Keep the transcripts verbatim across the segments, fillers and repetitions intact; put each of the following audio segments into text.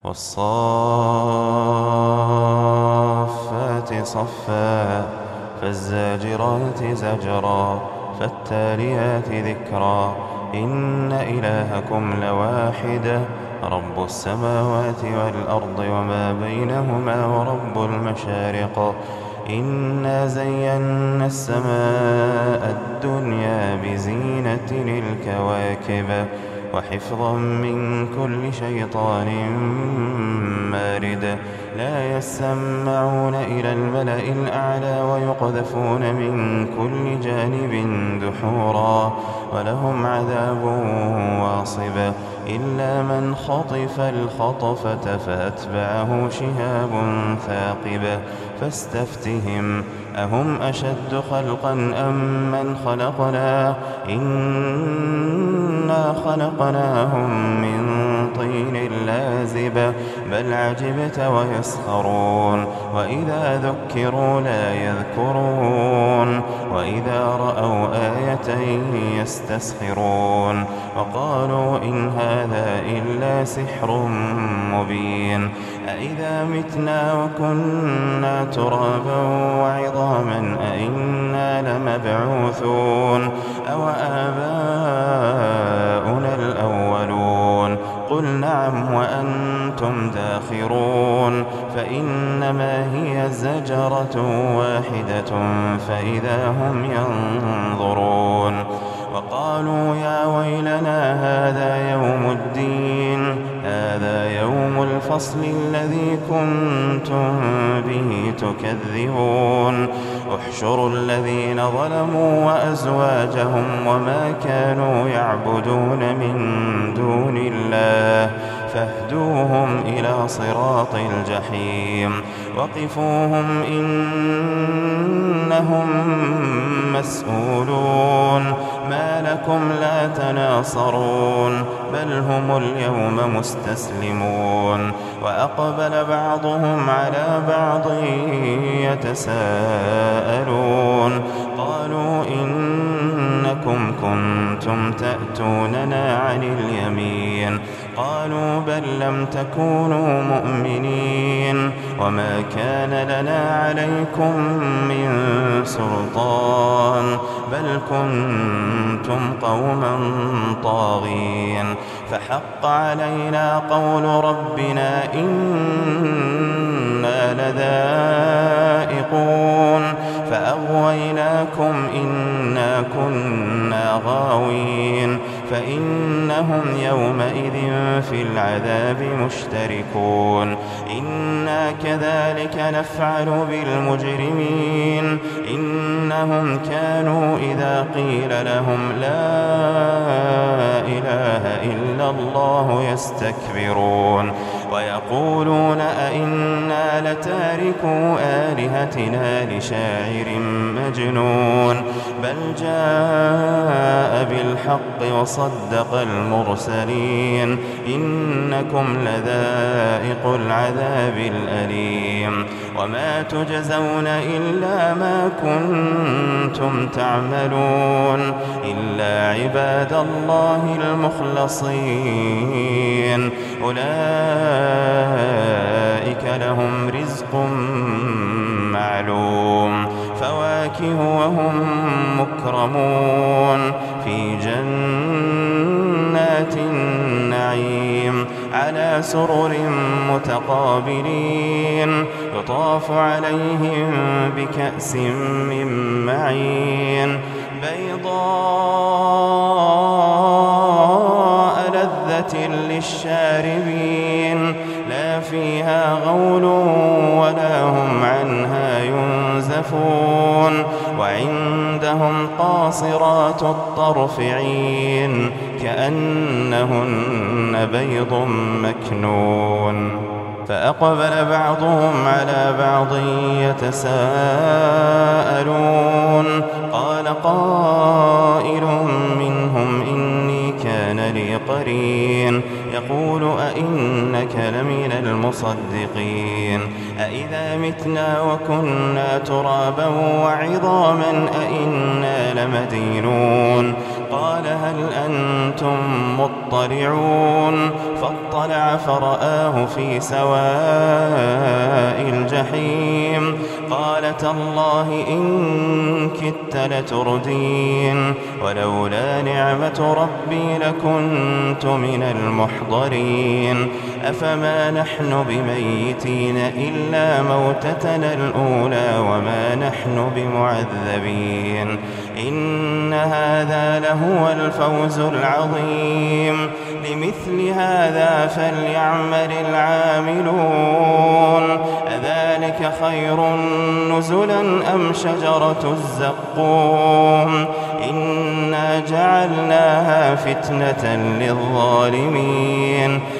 والصافات صفا فالزاجرات زجرا فالتاليات ذكرا إن إلهكم لواحد رب السماوات والأرض وما بينهما ورب المشارق إنا زينا السماء الدنيا بزينة الكواكب وحفظا من كل شيطان مارد لا يسمعون إلى الملأ الأعلى ويقذفون من كل جانب دحورا ولهم عذاب واصب إلا من خطف الخطفة فأتبعه شهاب ثاقب فاستفتهم أهم أشد خلقا أم من خلقنا إنا خلقناهم من طين لازب بل عجبت ويسخرون وإذا ذكروا لا يذكرون وإذا رأوا آية يستسخرون وقالوا إن هذا إلا سحر مبين أإذا متنا وكنا ترابا وعظاما أإنا لمبعوثون أو آباؤنا الأولون قل نعم وأنتم داخرون فإنما هي زجرة واحدة فإذا هم ينظرون وقالوا يا ويلنا هذا يوم الدين هذا يوم الفصل الذي كنتم به تكذبون احشروا الذين ظلموا وأزواجهم وما كانوا يعبدون من دون الله فاهدوهم إلى صراط الجحيم وقفوهم إنهم مسؤولون ما لكم لا تناصرون بل هم اليوم مستسلمون وأقبل بعضهم على بعض يتساءلون قالوا إنكم كنتم تأتوننا عن اليمين قالوا بل لم تكونوا مؤمنين وما كان لنا عليكم من سلطان بل كنتم قوما طاغين فحق علينا قول ربنا إنا لذائقون فأغويناكم إنا كنا غاوين فإنهم يومئذ في العذاب مشتركون إنا كذلك نفعل بالمجرمين إنهم كانوا إذا قيل لهم لا إله إلا الله يستكبرون ويقولون أئنا لتاركو آلهتنا لشاعر مجنون بل جاء بالحق وصدق المرسلين إنكم لذائق العذاب الأليم وما تجزون إلا ما كنتم تعملون إلا عباد الله المخلصين أولئك لهم رزق معلوم فواكه وهم مكرمون في جنات النعيم على سرر متقابلين يطاف عليهم بكأس من معين بيضاء لذة للشاربين لا فيها غول ولا هم عنها ينزفون وعندهم قاصرات الطرف عين كأنهن بيض مكنون فأقبل بعضهم على بعض يتساءلون قال قائل منهم إني كان لي قرين يقول أئنك لمن المصدقين أئذا متنا وكنا ترابا وعظاما أئنا لمدينون قال هل أنتم مطلعون مطلعون فاطلع فرآه في سواء الجحيم قال تالله إن كدت لتردين ولولا نعمة ربي لكنت من المحضرين أفما نحن بميتين إلا موتتنا الأولى وما نحن بمعذبين إن هذا لهو الفوز العظيم لمثل هذا فليعمل العاملون أذلك خير نزلا أم شجرة الزقوم إنا جعلناها فتنة للظالمين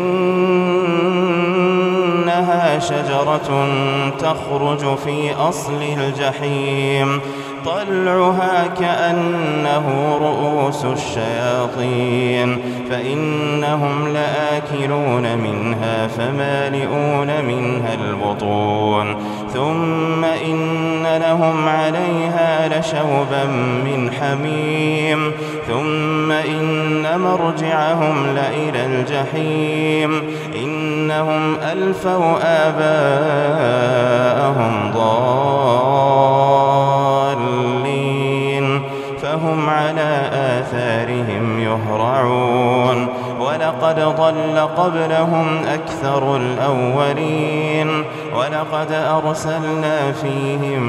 إنها شجرة تخرج في أصل الجحيم طلعها كأنه رؤوس الشياطين فإنهم لآكلون منها فمالئون منها البطون ثم إن لهم عليها لشوبا من حميم ثم إن مرجعهم لإلى الجحيم إنهم ألفوا آباءهم ضالين فهم على آثارهم يهرعون ولقد ضل قبلهم أكثر الأولين ولقد أرسلنا فيهم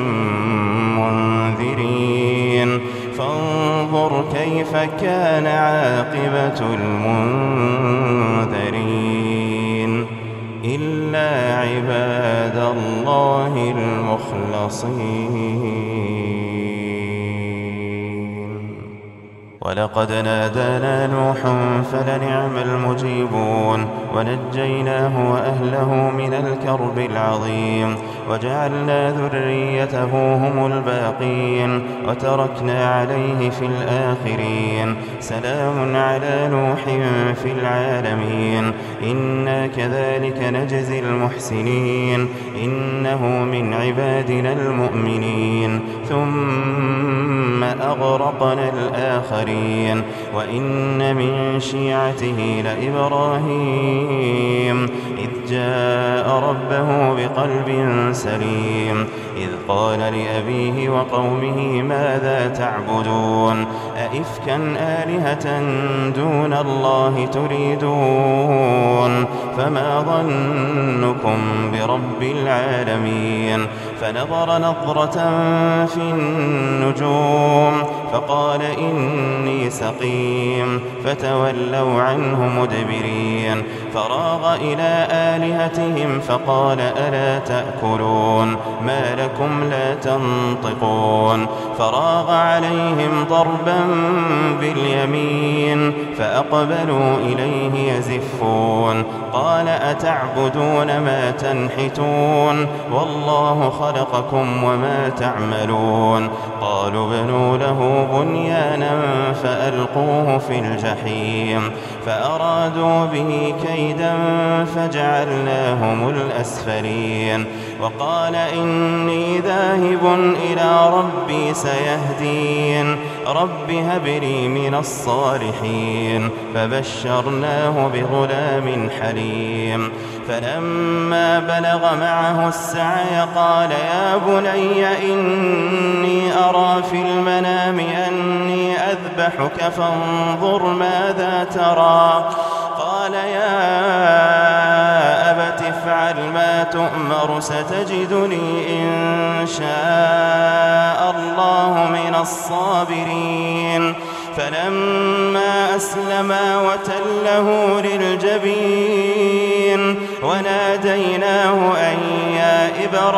منذرين فانظر كيف كان عاقبة المنذرين إلا عباد الله المخلصين ولقد نادانا نوح فلنعم المجيبون ونجيناه وأهله من الكرب العظيم وجعلنا ذريته هم الباقين وتركنا عليه في الآخرين سلام على نوح في العالمين إنا كذلك نجزي المحسنين إنه من عبادنا المؤمنين ثم أغرقنا الآخرين وإن من شيعته لإبراهيم إذ جاء ربه بقلب سليم إذ قال لأبيه وقومه ماذا تعبدون أئفكا آلهة دون الله تريدون فما ظنكم برب العالمين فنظر نظرة في النجوم فقال إني سقيم فتولوا عنه مدبرين فراغ إلى آلهتهم فقال ألا تأكلون ما لكم لا تنطقون فراغ عليهم ضربا باليمين فأقبلوا إليه يزفون قال أتعبدون ما تنحتون والله خلقكم وما تعملون قالوا بنوا له بنيانا فألقوه في الجحيم فأرادوا به كيدا فجعلناهم الأسفلين وقال إني ذاهب إلى ربي سيهدين رب هب لي من الصالحين فبشرناه بغلام حليم فلما بلغ معه السعي قال يا بني إني أرى في المنام أني أذبحك فانظر ماذا ترى قال يا أبت افعل ما تؤمر ستجدني إن شاء الله من الصابرين فلما أسلما وتله للجبين وناديناه أن يا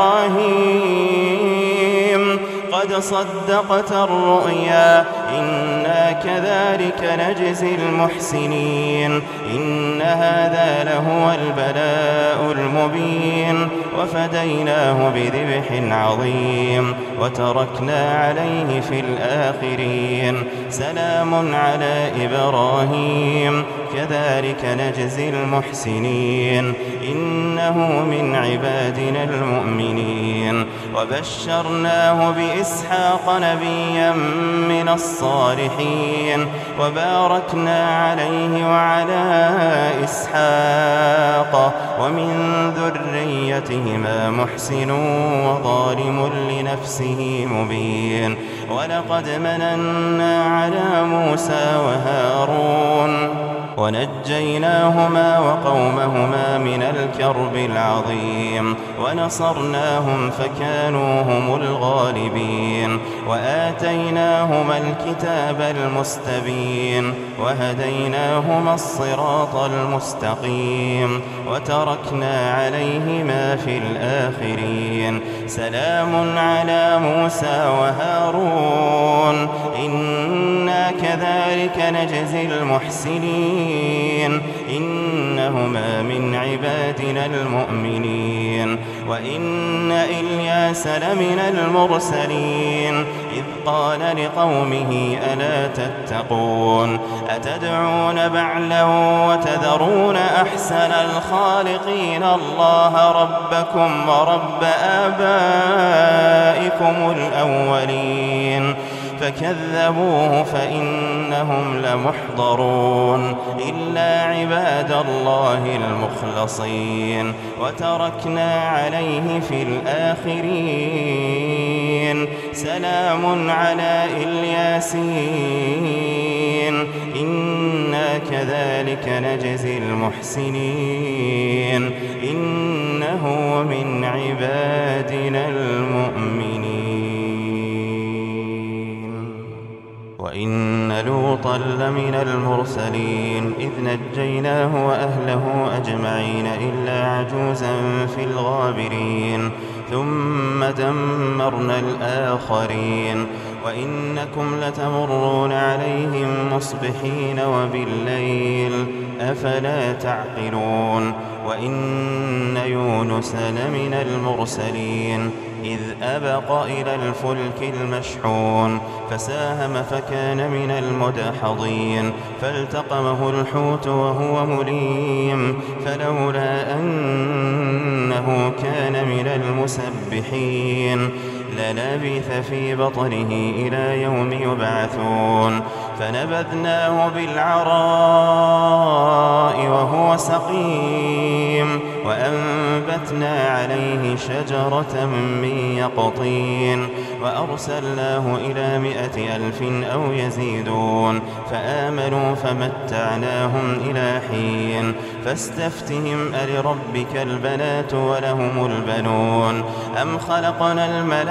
إبراهيم قد صدقت الرؤيا إنا كذلك نجزي المحسنين إن هذا لهو البلاء المبين وفديناه بذبح عظيم وتركنا عليه في الآخرين سلام على إبراهيم كذلك نجزي المحسنين إن إنه من عبادنا المؤمنين. وبشرناه بإسحاق نبيا من الصالحين وباركنا عليه وعلى إسحاق ومن ذريتهما محسن وظالم لنفسه مبين. ولقد مننا على موسى وهارون ونجيناهما وقومهما من الكرب العظيم ونصرناهم فكانوا هم الغالبين. وآتيناهما الكتاب المستبين وهديناهما الصراط المستقيم وتركنا عليهما في الآخرين. سلام على موسى وهارون إنا كذلك نجزي المحسنين إنهما من عبادنا المؤمنين. وإن إلياس لمن المرسلين إذ قال لقومه ألا تتقون أتدعون بعلا وتذرون أحسن الخالقين الله ربكم ورب آبائكم الأولين. فكذبوه فإنهم لمحضرون إلا عباد الله المخلصين. وتركنا عليه في الآخرين. سلام على الياسين إنا كذلك نجزي المحسنين إنه من عبادنا المؤمنين. وإن لوطا لمن المرسلين إذ نجيناه وأهله أجمعين إلا عجوزا في الغابرين ثم دمرنا الآخرين. وإنكم لتمرون عليهم مصبحين وبالليل أفلا تعقلون. وإن يونس لمن المرسلين إذ أبق إلى الفلك المشحون فساهم فكان من المدحضين فالتقمه الحوت وهو مليم فلولا أنه كان من المسبحين للبث في بطنه إلى يوم يبعثون. فنبذناه بالعراء وهو سقيم وأنبتنا عليه شجرة من يقطين وأرسلناه إلى مائة ألف أو يزيدون فآمنوا فمتعناهم إلى حين. فاستفتهم ألربك البنات ولهم البنون أم خلقنا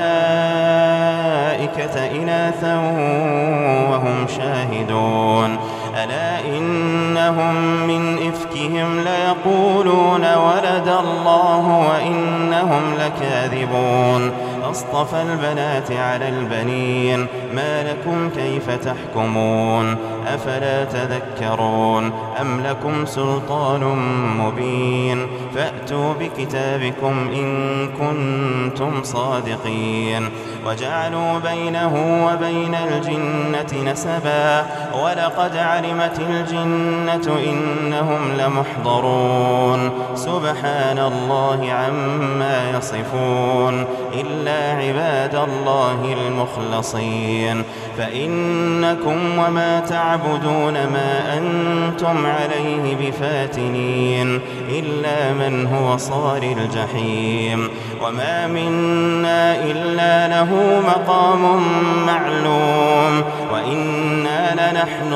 الملائكة إناثا وهم شاهدون. ألا إنهم من إفكهم ليقولون ولد الله وإنهم لكاذبون. أصطفى البنات على البنين ما لكم كيف تحكمون أفلا تذكرون أم لكم سلطان مبين فأتوا بكتابكم إن كنتم صادقين. وجعلوا بينه وبين الجنة نسبا ولقد علمت الجنة إنهم لمحضرون. سبحان الله عما يصفون إلا عباد الله المخلصين. فإنكم وما تعبدون ما أنتم عليه بفاتنين إلا من هو صال الجحيم. وما منا إلا له مقام معلوم وإنا لنحن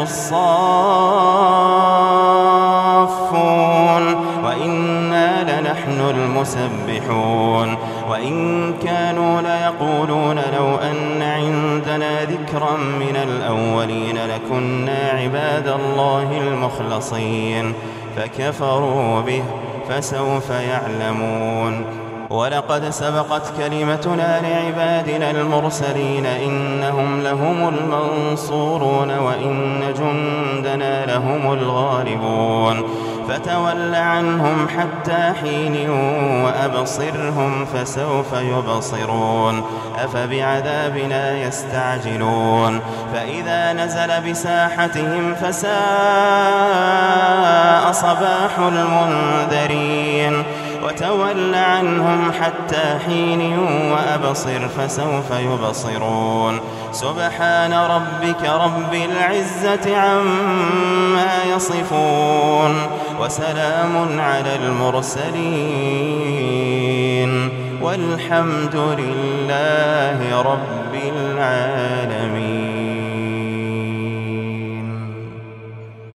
الصافون وإنا لنحن المسبحون. وإن كانوا ليقولون لو أن عندنا ذكرا من الأولين لكنا عباد الله المخلصين فكفروا به فسوف يعلمون. ولقد سبقت كلمتنا لعبادنا المرسلين إنهم لهم المنصورون وإن جندنا لهم الغالبون. فتول عنهم حتى حين وأبصرهم فسوف يبصرون. أفبعذابنا يستعجلون فإذا نزل بساحتهم فساء صباح المنذرين. وتول عنهم حتى حين وأبصر فسوف يبصرون سبحان ربك رب العزة عما يصفون وسلام على المرسلين والحمد لله رب العالمين.